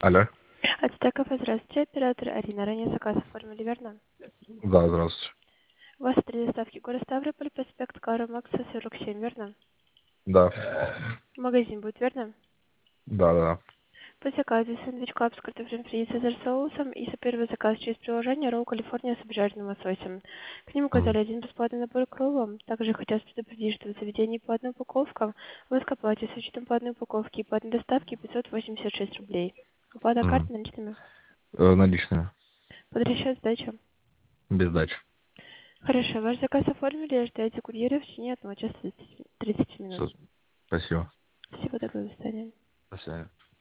Алло. От Стекова, здравствуйте, оператор Арина. Ранее заказ оформили, верно? Да, здравствуйте. У вас три доставки. Город Ставрополь, проспект Карла Макса, 47, верно? Да. Магазин будет, верно? Да, да. По заказу сэндвич клаб с картофелем фри и цезарь соусом и за первый заказ через приложение Ролл Калифорния с обжаренным лососем. К ним указали Мгм. один бесплатный набор к роллам. Также хотелось предупредить, что в заведении по одной упаковке в оплате с учетом по одной упаковке и по одной доставке 586 рублей. Оплата Мгм. карты наличными. Наличные. Под расчет сдача. Без дачи. Хорошо, ваш заказ оформили, ожидайте курьера в течение 1 часа 30 минут. Всё. Спасибо. Всего доброго, до свидания. До свидания.